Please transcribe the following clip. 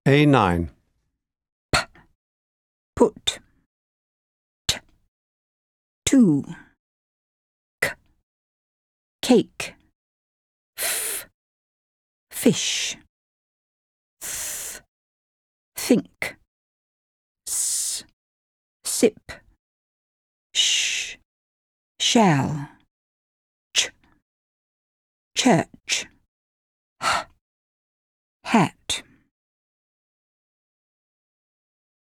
A9. Put. To. Cake. Fish. Think. Sip. Shall. Church. Hat.